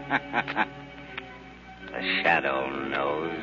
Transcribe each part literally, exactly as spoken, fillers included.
The shadow knows.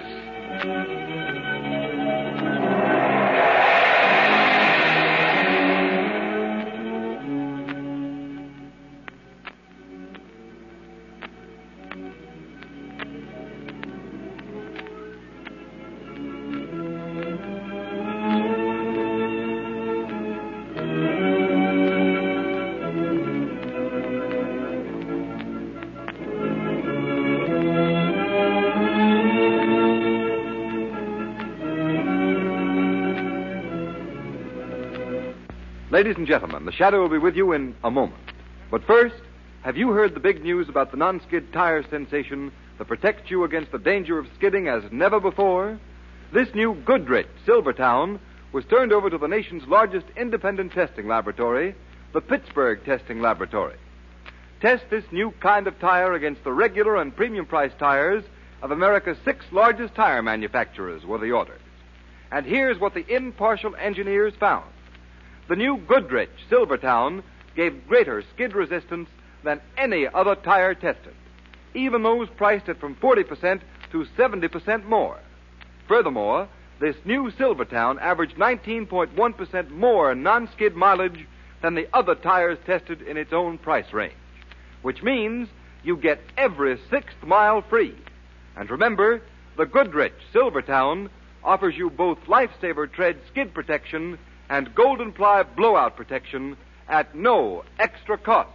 Ladies and gentlemen, the Shadow will be with you in a moment. But first, have you heard the big news about the non-skid tire sensation that protects you against the danger of skidding as never before? This new Goodrich Silvertown was turned over to the nation's largest independent testing laboratory, the Pittsburgh Testing Laboratory. Test this new kind of tire against the regular and premium price tires of America's six largest tire manufacturers were the orders. And here's what the impartial engineers found. The new Goodrich Silvertown gave greater skid resistance than any other tire tested, even those priced at from forty percent to seventy percent more. Furthermore, this new Silvertown averaged nineteen point one percent more non-skid mileage than the other tires tested in its own price range, which means you get every sixth mile free. And remember, the Goodrich Silvertown offers you both Lifesaver Tread skid protection and Golden Ply blowout protection at no extra cost.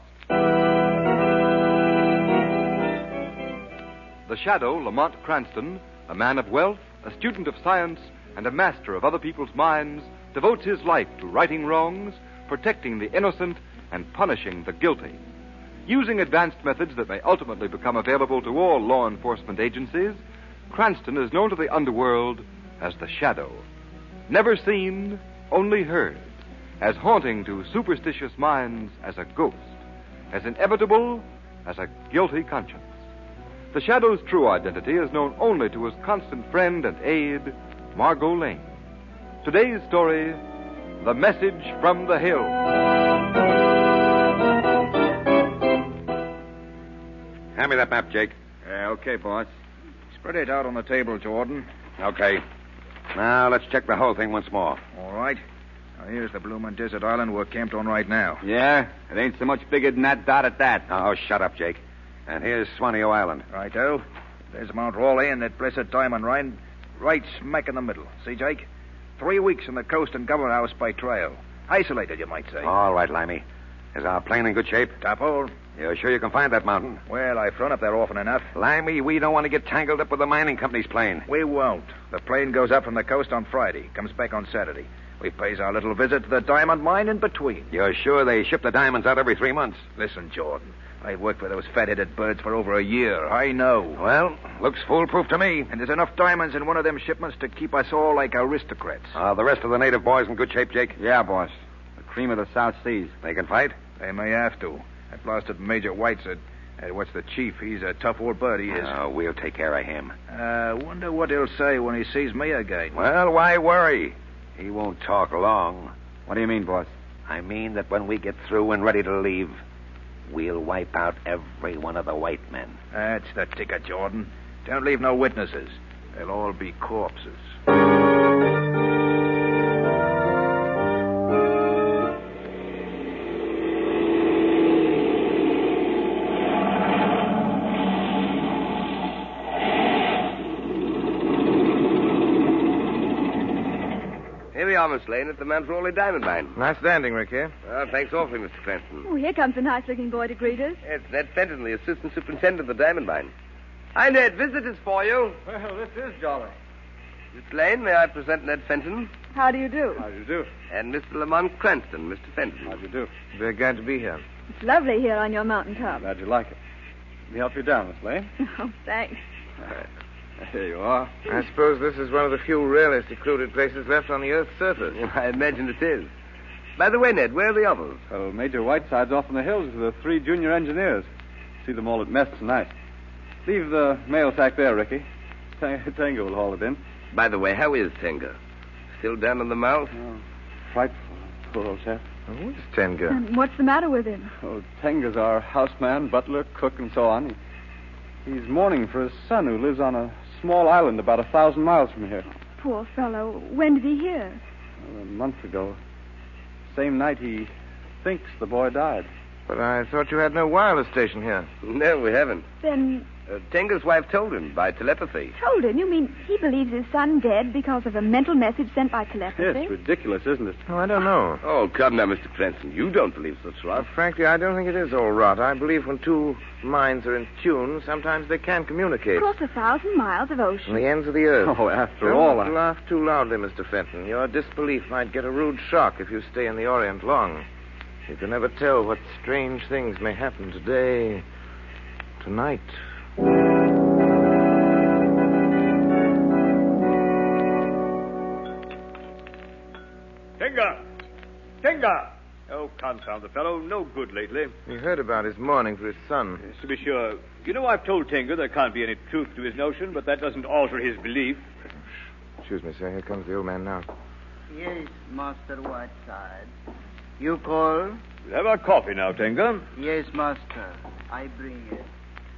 The Shadow, Lamont Cranston, a man of wealth, a student of science, and a master of other people's minds, devotes his life to righting wrongs, protecting the innocent, and punishing the guilty. Using advanced methods that may ultimately become available to all law enforcement agencies, Cranston is known to the underworld as the Shadow. Never seen, only heard, as haunting to superstitious minds as a ghost, as inevitable as a guilty conscience. The Shadow's true identity is known only to his constant friend and aide, Margot Lane. Today's story, The Message from the Hill. Hand me that map, Jake. Yeah, okay, boss. Spread it out on the table, Jordan. Okay. Now, let's check the whole thing once more. All right. Now, here's the bloomin' desert island we're camped on right now. Yeah, it ain't so much bigger than that dot at that. Oh, shut up, Jake. And here's Swaneo Island. Righto. There's Mount Raleigh and that blessed diamond mine right smack in the middle. See, Jake? Three weeks on the coast and government house by trail. Isolated, you might say. All right, Limey. Is our plane in good shape? Top hole. You're sure you can find that mountain? Well, I've flown up there often enough. Limey, we don't want to get tangled up with the mining company's plane. We won't. The plane goes up from the coast on Friday, comes back on Saturday. We pays our little visit to the diamond mine in between. You're sure they ship the diamonds out every three months? Listen, Jordan, I've worked for those fat-headed birds for over a year. I know. Well, looks foolproof to me. And there's enough diamonds in one of them shipments to keep us all like aristocrats. Are the rest of the native boys in good shape, Jake? Yeah, boss. The cream of the South Seas. They can fight? They may have to. That blasted Major White's a... Uh, what's the chief? He's a tough old bird, he is. Oh, we'll take care of him. Uh, wonder what he'll say when he sees me again. Well, why worry? He won't talk long. What do you mean, boss? I mean that when we get through and ready to leave, we'll wipe out every one of the white men. That's the ticket, Jordan. Don't leave no witnesses. They'll all be corpses. Here we are, Miss Lane, at the Mount Raleigh Diamond Mine. Nice landing, Rick, here. Well, thanks awfully, Mister Cranston. Oh, here comes a nice-looking boy to greet us. It's Ned Fenton, the assistant superintendent of the Diamond Mine. Hi, Ned. Visitors for you. Well, this is jolly. Miss Lane, may I present Ned Fenton? How do you do? How do you do? And Mister Lamont Cranston, Mister Fenton. How do you do? Very glad to be here. It's lovely here on your mountaintop. Glad you like it. Let me help you down, Miss Lane. Oh, thanks. Here you are. I suppose this is one of the few really secluded places left on the Earth's surface. I imagine it is. By the way, Ned, where are the others? Well, Major Whiteside's off in the hills with the three junior engineers. See them all at mess tonight. Leave the mail sack there, Ricky. Tenga will haul it in. By the way, how is Tenga? Still down in the mouth? Oh, frightful. Poor old chap. Oh, who's Tenga? And what's the matter with him? Oh, Tenga's our houseman, butler, cook, and so on. He He's mourning for his son who lives on a small island about a thousand miles from here. Poor fellow. When did he hear? Well, a month ago. Same night he thinks the boy died. But I thought you had no wireless station here. No, we haven't. Then Uh, Tenga's wife told him by telepathy. told him? You mean he believes his son dead because of a mental message sent by telepathy? It's ridiculous, isn't it? Oh, I don't know. Oh, come now, Mister Cranston. You don't believe such Well, rot. frankly, I don't think it is all rot. I believe when two minds are in tune, sometimes they can communicate. Across a thousand miles of On ocean. the ends of the earth. Oh, after Don't all, I... laugh too loudly, Mister Fenton. Your disbelief might get a rude shock if you stay in the Orient long. You can never tell what strange things may happen today, tonight. Tenga! Tenga! Oh, confound the fellow. No good lately. We heard about his mourning for his son. Yes, to be sure. You know, I've told Tenga there can't be any truth to his notion, but that doesn't alter his belief. Excuse me, sir. Here comes the old man now. Yes, Master Whiteside. You call? We'll have our coffee now, Tenga. Yes, Master. I bring it.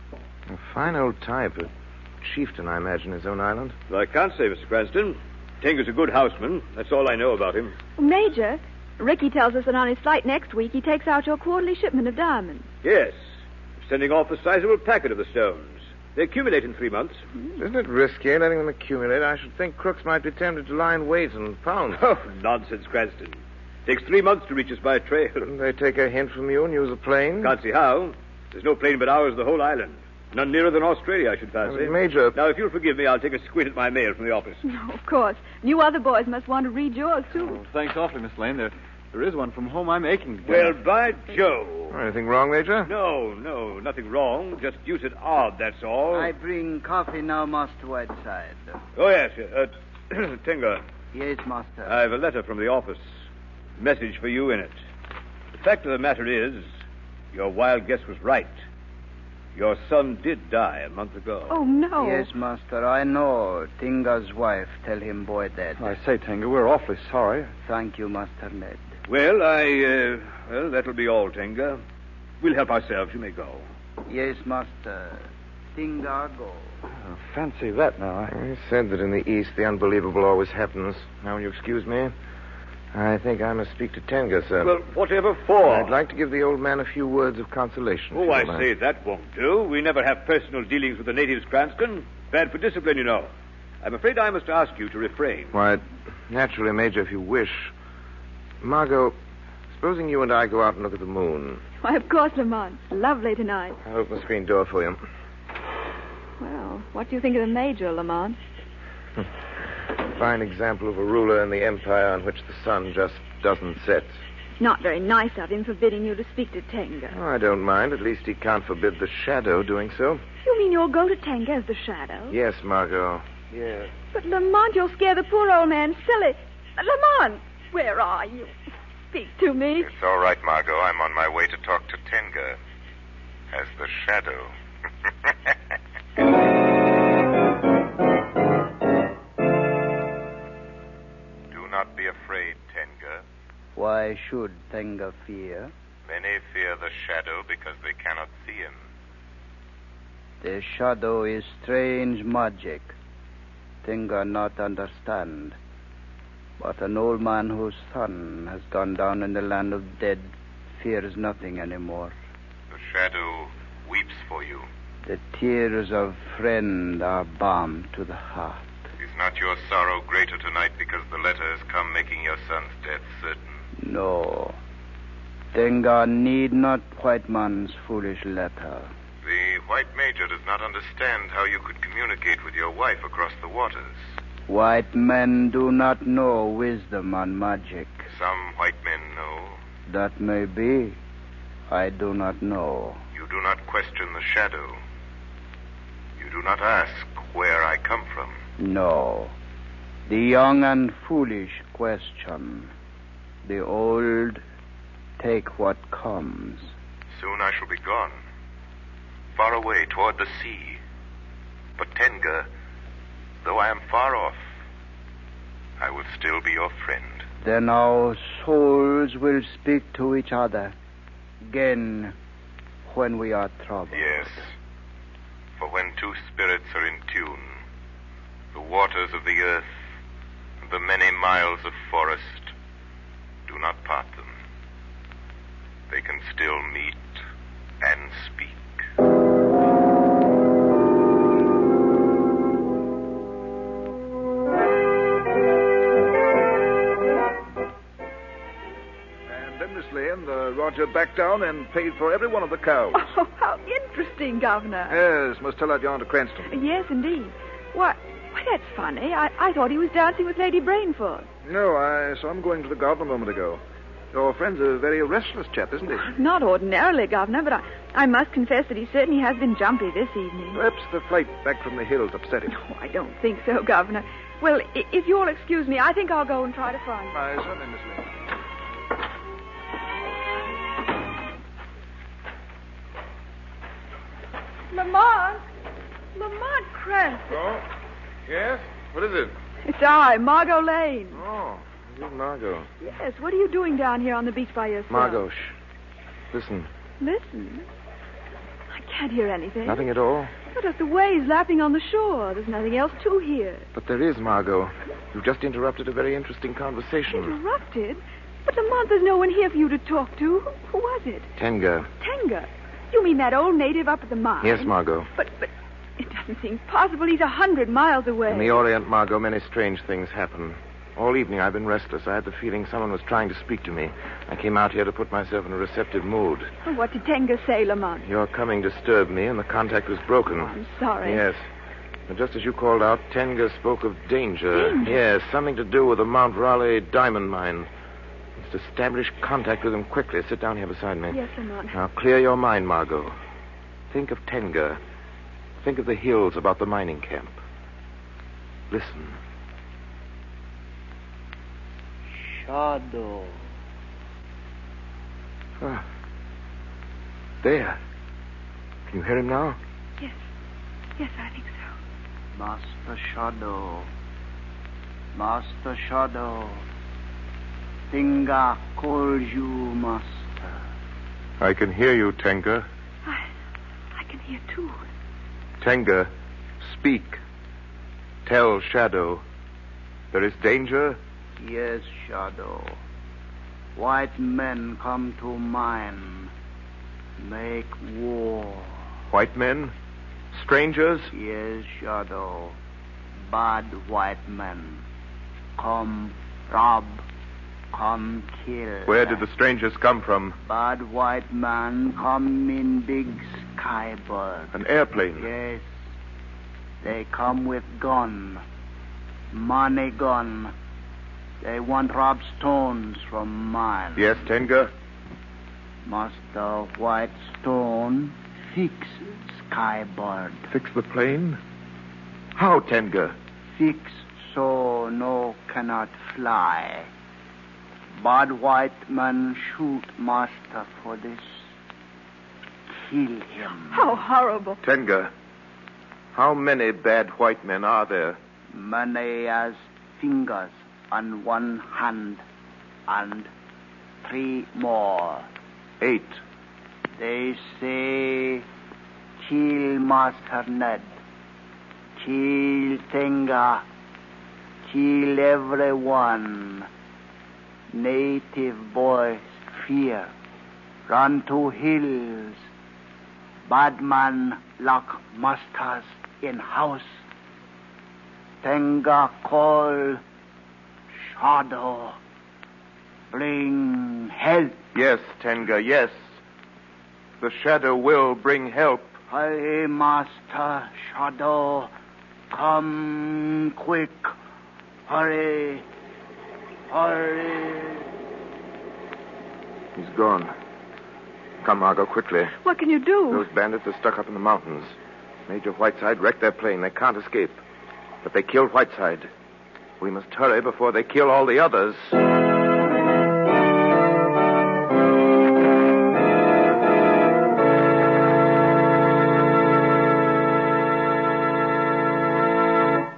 A fine old type. A chieftain, I imagine, his own island. Well, I can't say, Mister Cranston. Tenga's a good houseman. That's all I know about him. Major, Ricky tells us that on his flight next week he takes out your quarterly shipment of diamonds. Yes. Sending off a sizable packet of the stones. They accumulate in three months. Isn't it risky letting them accumulate? I should think crooks might be tempted to lie in wait and pounce. Oh, nonsense, Cranston. Takes three months to reach us by trail. Couldn't they take a hint from you and use a plane? Can't see how. There's no plane but ours the whole island. None nearer than Australia, I should fancy. Uh, Major... Now, if you'll forgive me, I'll take a squint at my mail from the office. No, of course. You other boys must want to read yours, too. Oh, thanks awfully, Miss Lane. There, there is one from home I'm aching to get. Well, by Joe. Anything wrong, Major? No, no, nothing wrong. Just deuced odd, that's all. I bring coffee now, Master Whiteside. Oh, yes. Uh, Tenga, Yes, Master. I have a letter from the office. Message for you in it. The fact of the matter is, your wild guess was right. Your son did die a month ago. Oh, no. Yes, Master, I know. Tinga's wife tell him boy dead. I say, Tenga, we're awfully sorry. Thank you, Master Ned. Well, I, uh, well, that'll be all, Tenga. We'll help ourselves. You may go. Yes, Master. Tinga go. Oh, fancy that now. I... He said that in the East the unbelievable always happens. Now, will you excuse me? I think I must speak to Tenga, sir. Well, whatever for? I'd like to give the old man a few words of consolation. Oh, if you I don't mind. say that won't do. We never have personal dealings with the natives, Cranston. Bad for discipline, you know. I'm afraid I must ask you to refrain. Why, naturally, Major, if you wish. Margot, supposing you and I go out and look at the moon. Why, of course, Lamont. Lovely tonight. I'll open the screen door for you. Well, what do you think of the Major, Lamont? Fine example of a ruler in the empire on which the sun just doesn't set. Not very nice of him forbidding you to speak to Tenga. Oh, I don't mind. At least he can't forbid the shadow doing so. You mean you'll go to Tenga as the shadow? Yes, Margot. Yes. But, Lamont, you'll scare the poor old man silly. Lamont, where are you? Speak to me. It's all right, Margot. I'm on my way to talk to Tenga as the shadow. Do not be afraid, Tenga. Why should Tenga fear? Many fear the shadow because they cannot see him. The shadow is strange magic. Tenga not understand. But an old man whose son has gone down in the land of dead fears nothing anymore. The shadow weeps for you. The tears of friend are balm to the heart. Is not your sorrow greater tonight because the letter has come making your son's death certain? No. Tenga need not white man's foolish letter. The white major does not understand how you could communicate with your wife across the waters. White men do not know wisdom and magic. Some white men know. That may be. I do not know. You do not question the shadow. You do not ask where I come from. No. The young and foolish question. The old take what comes. Soon I shall be gone. Far away toward the sea. But Tenga, though I am far off, I will still be your friend. Then our souls will speak to each other again when we are troubled. Yes. For when two spirits are in tune. The waters of the earth and the many miles of forest do not part them. They can still meet and speak. And the Roger backed down and paid for every one of the cows. Oh, how interesting, Governor. Yes, must tell that yarn to Cranston. Yes, indeed. Why, why that's funny. I, I thought he was dancing with Lady Brainford. No, I saw him going to the garden a moment ago. Your friend's a very restless chap, isn't he? Not ordinarily, Governor, but I, I must confess that he certainly has been jumpy this evening. Perhaps the flight back from the hills upset him. Oh, I don't think so, Governor. Well, I- if you'll excuse me, I think I'll go and try to find him. Aye, certainly, Miss Lane. Lamont! Lamont Cranston. Oh? Yes? What is it? It's I, Margot Lane. Oh, you, Margot. Yes, what are you doing down here on the beach by yourself? Margot, shh. Listen. Listen? I can't hear anything. Nothing at all? But just the waves lapping on the shore. There's nothing else to hear. But there is, Margot. You've just interrupted a very interesting conversation. Interrupted? But Lamont, there's no one here for you to talk to. Who, who was it? Tenga. Tenga? You mean that old native up at the mine? Yes, Margot. But, but it doesn't seem possible. He's a hundred miles away. In the Orient, Margot, many strange things happen. All evening I've been restless. I had the feeling someone was trying to speak to me. I came out here to put myself in a receptive mood. Well, what did Tenga say, Lamont? Your coming disturbed me, and the contact was broken. Oh, I'm sorry. Yes. And just as you called out, Tenga spoke of danger. Danger? Yes, something to do with the Mount Raleigh diamond mine. Let's establish contact with him quickly. Sit down here beside me. Yes, Lamont. Now, clear your mind, Margot. Think of Tenga. Think of the hills about the mining camp. Listen. Shadow. Ah. There. Can you hear him now? Yes. Yes, I think so. Master Shadow. Master Shadow. Tenga calls you, Master. I can hear you, Tenga. I, I can hear too. Tenga, speak. Tell Shadow. There is danger? Yes, Shadow. White men come to mine. Make war. White men? Strangers? Yes, Shadow. Bad white men. Come rob. Come kill. Where did the strangers come from? Bad white man come in big skybird. An airplane? Yes. They come with gun. Money gun. They want rob stones from mine. Yes, Tenga? Master White Stone fix skybird. Fix the plane? How, Tenga? Fix so no cannot fly. Bad white man shoot master for this. Kill him. How horrible. Tenga, how many bad white men are there? Many as fingers on one hand and three more. Eight. They say kill Master Ned. Kill Tenga. Kill everyone. Native boys fear. Run to hills. Bad man lock masters in house. Tenga call. Shadow. Bring help. Yes, Tenga, yes. The Shadow will bring help. Hey, Master Shadow. Come quick. Hurry. Hurry. He's gone. Come, Margot, quickly. What can you do? Those bandits are stuck up in the mountains. Major Whiteside wrecked their plane. They can't escape. But they killed Whiteside. We must hurry before they kill all the others.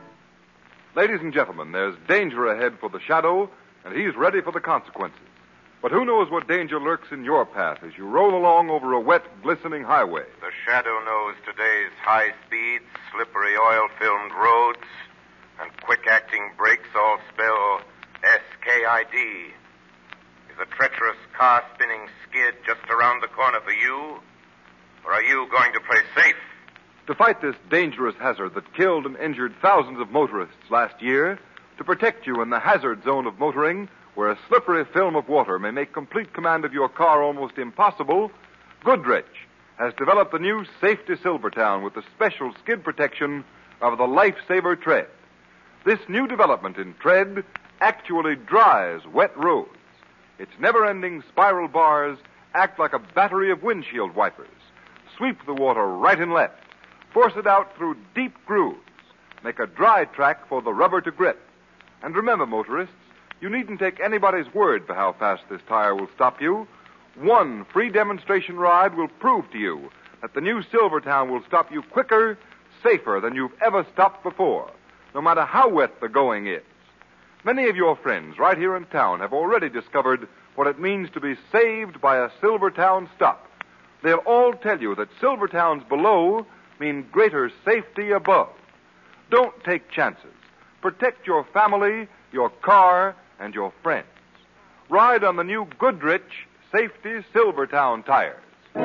Ladies and gentlemen, there's danger ahead for the Shadow, and he's ready for the consequences. But who knows what danger lurks in your path as you roll along over a wet, glistening highway? The shadow knows today's high speeds, slippery oil-filmed roads, and quick-acting brakes all spell S K I D. Is a treacherous car-spinning skid just around the corner for you? Or are you going to play safe? To fight this dangerous hazard that killed and injured thousands of motorists last year, to protect you in the hazard zone of motoring, where a slippery film of water may make complete command of your car almost impossible, Goodrich has developed the new Safety Silvertown with the special skid protection of the Lifesaver Tread. This new development in tread actually dries wet roads. Its never-ending spiral bars act like a battery of windshield wipers, sweep the water right and left, force it out through deep grooves, make a dry track for the rubber to grip. And remember, motorists, you needn't take anybody's word for how fast this tire will stop you. One free demonstration ride will prove to you that the new Silvertown will stop you quicker, safer than you've ever stopped before, no matter how wet the going is. Many of your friends right here in town have already discovered what it means to be saved by a Silvertown stop. They'll all tell you that Silvertowns below mean greater safety above. Don't take chances. Protect your family, your car, and your friends. Ride on the new Goodrich Safety Silvertown tires.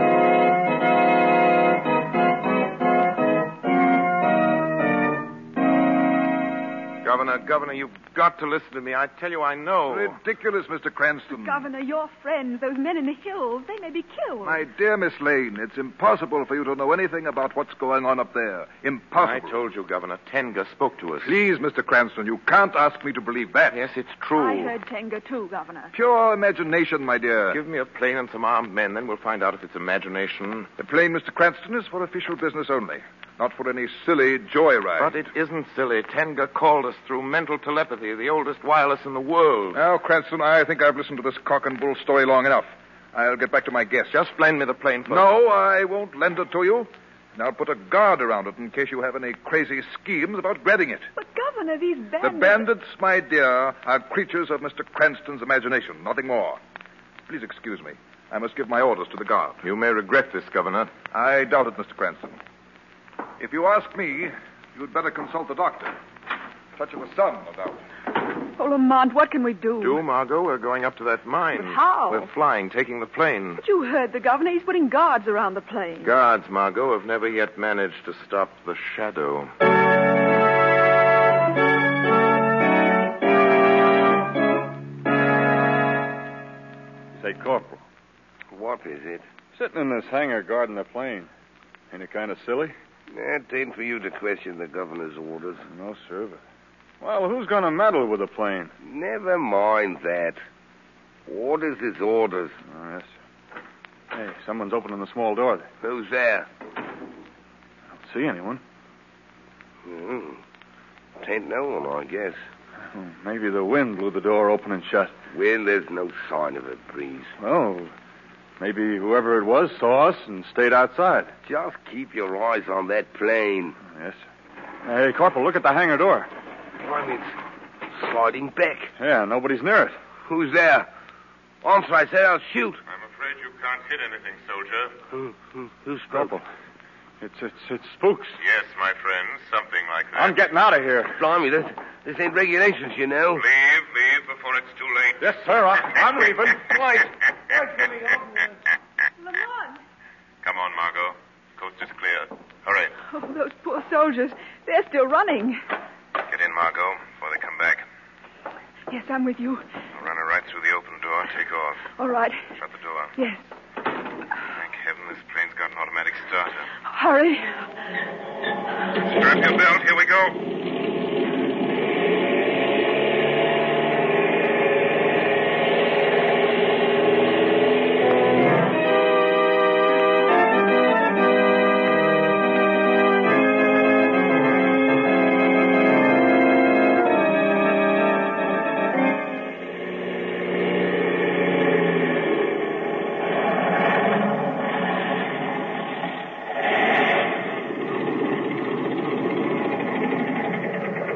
Governor, Governor, you've got to listen to me. I tell you, I know. Ridiculous, Mister Cranston. Governor, your friends, those men in the hills, they may be killed. My dear Miss Lane, it's impossible for you to know anything about what's going on up there. Impossible. I told you, Governor. Tenga spoke to us. Please, Mister Cranston, you can't ask me to believe that. Yes, it's true. I heard Tenga, too, Governor. Pure imagination, my dear. Give me a plane and some armed men, then we'll find out if it's imagination. The plane, Mister Cranston, is for official business only. Not for any silly joyride. But it isn't silly. Tenga called us through mental telepathy, the oldest wireless in the world. Now, Cranston, I think I've listened to this cock and bull story long enough. I'll get back to my guests. Just lend me the plane first. No, I won't lend it to you. And I'll put a guard around it in case you have any crazy schemes about grabbing it. But, Governor, these bandits... The bandits, my dear, are creatures of Mister Cranston's imagination, nothing more. Please excuse me. I must give my orders to the guard. You may regret this, Governor. I doubt it, Mister Cranston. If you ask me, you'd better consult the doctor. Touch of a sun, no doubt. Oh, Lamont, what can we do? Do, Margot? We're going up to that mine. But how? We're flying, taking the plane. But you heard the governor. He's putting guards around the plane. Guards, Margot, have never yet managed to stop the shadow. Say, Corporal. What is it? Sitting in this hangar guarding the plane. Ain't it kind of silly? It ain't for you to question the governor's orders. No, sir. But... Well, who's going to meddle with the plane? Never mind that. Orders is orders. Oh, yes. Hey, someone's opening the small door there. Who's there? I don't see anyone. Hmm. Tain't no one, I guess. Oh, maybe the wind blew the door open and shut. Well, there's no sign of it, Breeze. Oh, maybe whoever it was saw us and stayed outside. Just keep your eyes on that plane. Yes. Hey, Corporal, look at the hangar door. Why, it's sliding back. Yeah, nobody's near it. Who's there? Answer, I said I'll shoot. I'm afraid you can't hit anything, soldier. Who, who, who's Corporal? It's, it's, it's spooks. Yes, my friend, something like that. I'm getting out of here. Blimey, this, this ain't regulations, you know. Leave, leave before it's too late. Yes, sir, I, I'm leaving. Right. Lamont! Come on, Margot. Coast is clear. Hurry. Oh, those poor soldiers. They're still running. Get in, Margot, before they come back. Yes, I'm with you. I'll run her right through the open door and take off. All right. Shut the door. Yes. Thank heaven this plane's got an automatic starter. Hurry. Strap your belt. Here we go.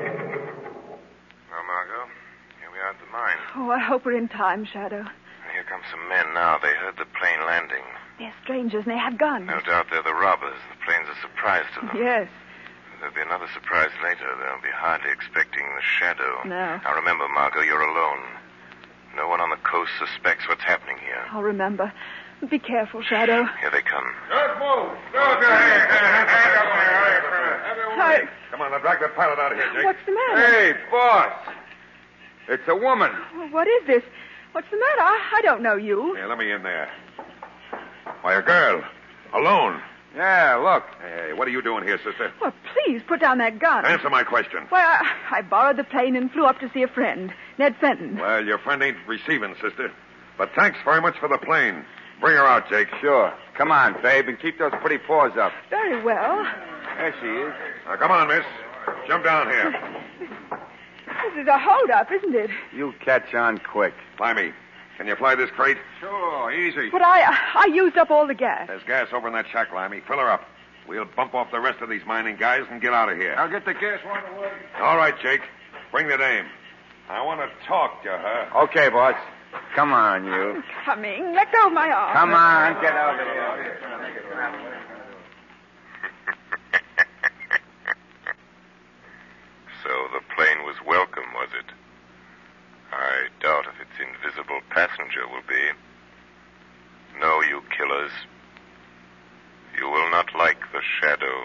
Oh, I hope we're in time, Shadow. Here Come some men now. They heard the plane landing. They're strangers and they have guns. No doubt they're the robbers. The plane's a surprise to them. Yes. There'll be another surprise later. They'll be hardly expecting the shadow. No. Now remember, Margot, you're alone. No one on the coast suspects what's happening here. I'll remember. Be careful, Shadow. Here they come. Don't move. Don't go. Hey, hand up there. Hi. Come on, now drag that pilot out of here, Jake. What's the matter? Hey, boss. It's a woman. Well, what is this? What's the matter? I, I don't know you. Here, let me in there. Why, a girl. Alone. Yeah, look. Hey, what are you doing here, sister? Well, please put down that gun. Answer my question. Well, I, I borrowed the plane and flew up to see a friend, Ned Fenton. Well, your friend ain't receiving, sister. But thanks very much for the plane. Bring her out, Jake. Sure. Come on, babe, and keep those pretty paws up. Very well. There she is. Now, come on, miss. Jump down here. This is a hold-up, isn't it? You catch on quick. Limey, can you fly this crate? Sure, easy. But I I used up all the gas. There's gas over in that shack, Limey. Fill her up. We'll bump off the rest of these mining guys and get out of here. I'll get the gas one away. All right, Jake. Bring the dame. I want to talk to her. Okay, boss. Come on, you. I'm coming. Let go of my arm. Come on, get out of here. So the plane was welcome, was it? I doubt if its invisible passenger will be. No, you killers. You will not like the shadow.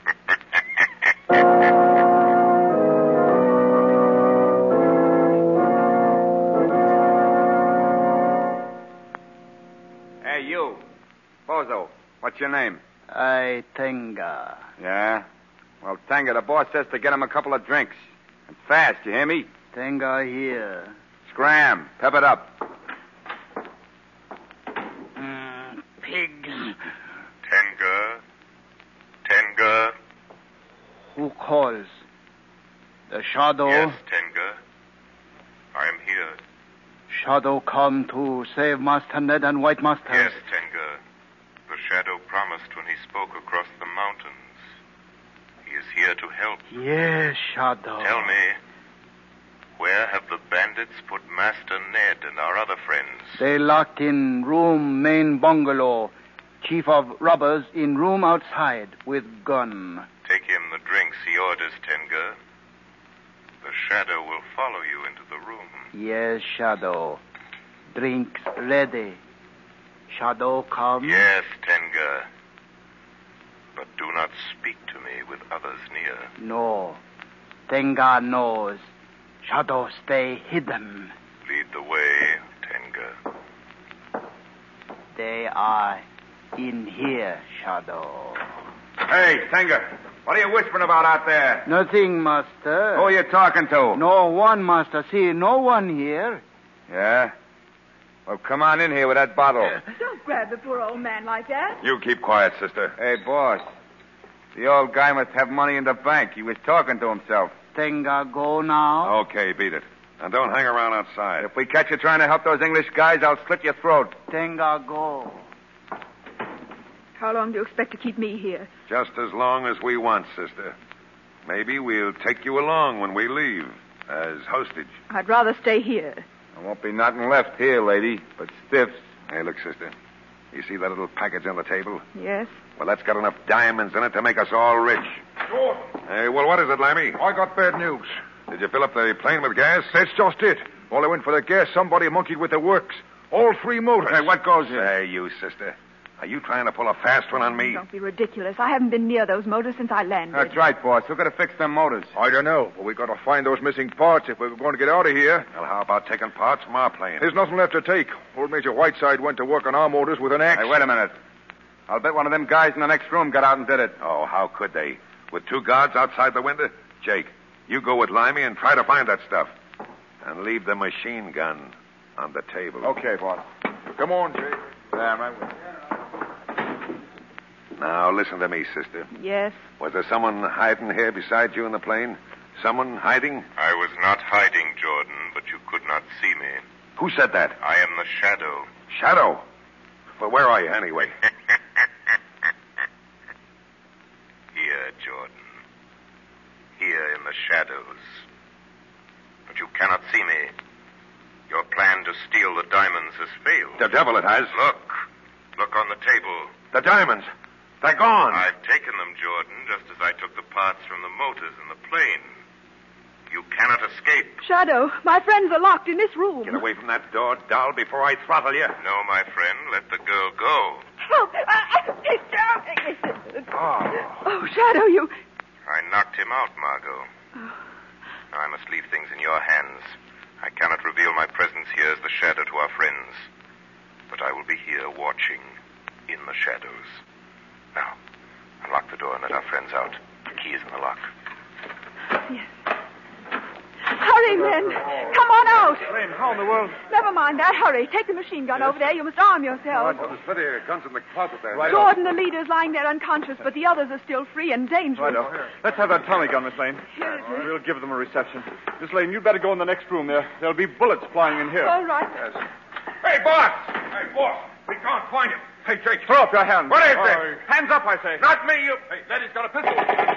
Hey, you. Bozo, what's your name? I Tenga. Yeah? Well, Tenga, the boss says to get him a couple of drinks. And fast, you hear me? Tenga here. Scram. Pep it up. Mm, pigs. Tenga? Tenga? Who calls? The shadow? Yes, Tenga. I am here. Shadow come to save Master Ned and White Master. Yes, Tenga. The shadow promised when he spoke across the mountains. He is here to help. Yes, Shadow. Tell me, where have the bandits put Master Ned and our other friends? They locked in room main bungalow. Chief of robbers in room outside with gun. Take him the drinks he orders, Tenga. The shadow will follow you into the room. Yes, Shadow. Drinks ready. Shadow come. Yes, Tenga. But do not speak to me with others near. No. Tenga knows. Shadow stay hidden. Lead the way, Tenga. They are in here, Shadow. Hey, Tenga, what are you whispering about out there? Nothing, Master. Who are you talking to? No one, Master. See, no one here. Yeah? Well, come on in here with that bottle. Don't grab the poor old man like that. You keep quiet, sister. Hey, boss. The old guy must have money in the bank. He was talking to himself. Tenga go now. Okay, beat it. And don't hang around outside. If we catch you trying to help those English guys, I'll slit your throat. Tenga go. How long do you expect to keep me here? Just as long as we want, sister. Maybe we'll take you along when we leave, as hostage. I'd rather stay here. There won't be nothing left here, lady, but stiffs. Hey, look, sister. You see that little package on the table? Yes. Well, that's got enough diamonds in it to make us all rich. Sure. Hey, well, what is it, Lammy? I got bad news. Did you fill up the plane with gas? That's just it. While I went for the gas, somebody monkeyed with the works. All three motors. Hey, what goes in? Hey, you, sister. Are you trying to pull a fast one on me? Don't be ridiculous. I haven't been near those motors since I landed. That's right, boss. We're going to fix them motors. I don't know, but we got to find those missing parts if we're going to get out of here. Well, how about taking parts from our plane? There's nothing left to take. Old Major Whiteside went to work on our motors with an axe. Hey, wait a minute. I'll bet one of them guys in the next room got out and did it. Oh, how could they? With two guards outside the window? Jake, you go with Limey and try to find that stuff. And leave the machine gun on the table. Okay, boss. Come on, Jake. Yeah, right with you. Now, listen to me, sister. Yes. Was there someone hiding here beside you in the plane? Someone hiding? I was not hiding, Jordan, but you could not see me. Who said that? I am the shadow. Shadow? Well, where are you anyway? Here, Jordan. Here in the shadows. But you cannot see me. Your plan to steal the diamonds has failed. The devil it has. Look. Look on the table. The diamonds. They're gone. I've taken them, Jordan, just as I took the parts from the motors in the plane. You cannot escape. Shadow, my friends are locked in this room. Get away from that door, doll, before I throttle you. No, my friend, let the girl go. Help! Uh, he's drowning. Oh. Oh, Shadow, you... I knocked him out, Margot. Oh. Now, I must leave things in your hands. I cannot reveal my presence here as the shadow to our friends. But I will be here watching in the shadows. Now, unlock the door and let our friends out. The key is in the lock. Yes. Hurry, men. Come on out. Lane, how in the world? Never mind that. Hurry. Take the machine gun over there. You must arm yourself. There's plenty of guns in the closet there. Right. Jordan, the leader's lying there unconscious, but the others are still free and dangerous. Right. Let's have that Tommy gun, Miss Lane. Here it is. We'll give them a reception. Miss Lane, you'd better go in the next room there. There'll be bullets flying in here. All right. Yes. Hey, boss! Hey, boss! We can't find him. Hey, Jake. Throw up your hands. What is Oh, this? Hands up, I say. Not me, you... Hey, Letty's got a pistol.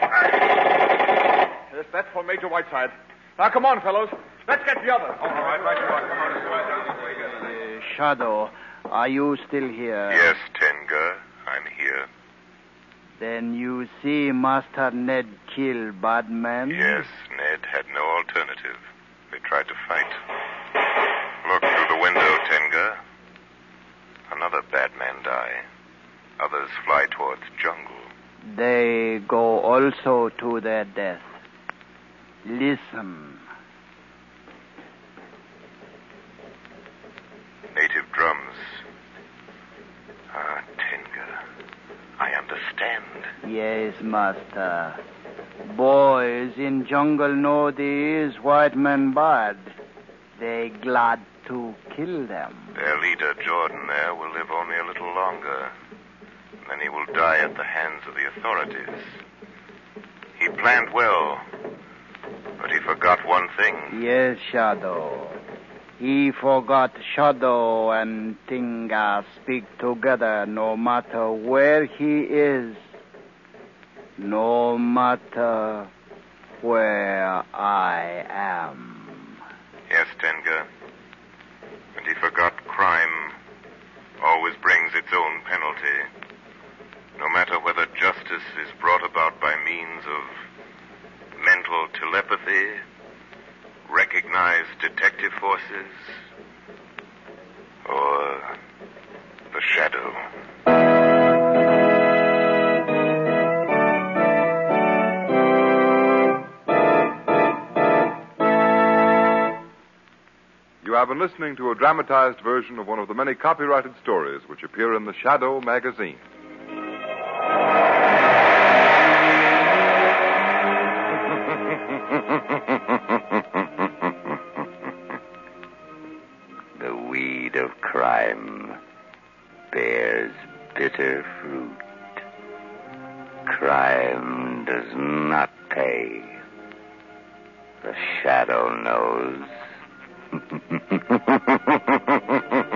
Yes, that's for Major Whiteside. Now, come on, fellows. Let's get the other. All right, right, you are. Come on. Uh, Shadow, are you still here? Yes, Tenga, I'm here. Then you see Master Ned kill bad man? Yes, Ned had no alternative. They tried to fight. Look through the window, Tenga. Another bad man die. Others fly towards jungle. They go also to their death. Listen. Native drums. Ah, Tenga. I understand. Yes, Master. Boys in jungle know these white men bad. They glad to kill them. Their leader, Jordan, there, will live only a little longer. Then he will die at the hands of the authorities. He planned well, but he forgot one thing. Yes, Shadow. He forgot Shadow and Tinga speak together no matter where he is, no matter where I am. Yes, Tenga. And he forgot crime always brings its own penalty. No matter whether justice is brought about by means of mental telepathy, recognized detective forces, or the shadow. You have been listening to a dramatized version of one of the many copyrighted stories which appear in the Shadow magazine. The weed of crime bears bitter fruit. Crime does not pay. The shadow knows.